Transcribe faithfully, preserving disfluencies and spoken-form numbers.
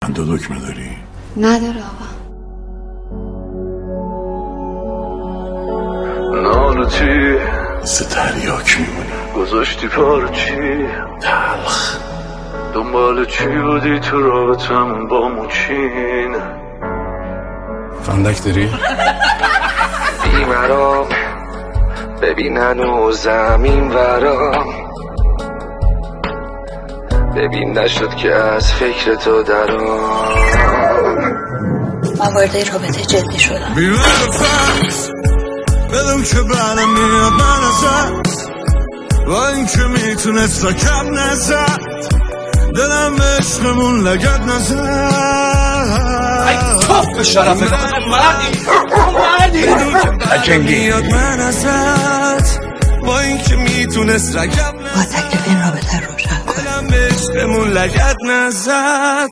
دو دکمه داری؟ نداره آقا. نالتی مثل تریاک میمونی، گذاشتی پارچی تلخ. دنبال چی بودی تو رابطمون با موچین؟ فندک داری؟ بیمرام ببینن و زمین ورام، ببین نشد که از فکر تو درام. من وارد رابطه جدی شدم. بیرون فکس بدون که برم میاد من ازت، با این که میتونست را کم نزد، دلم به عشقمون لگت نزد. ای توف به شرفت مردی مردی میاد من ازت، با این که میتونست را کم نزد، با تکلیف این رابطه روشن کن. دلم به عشقمون لگت نزد.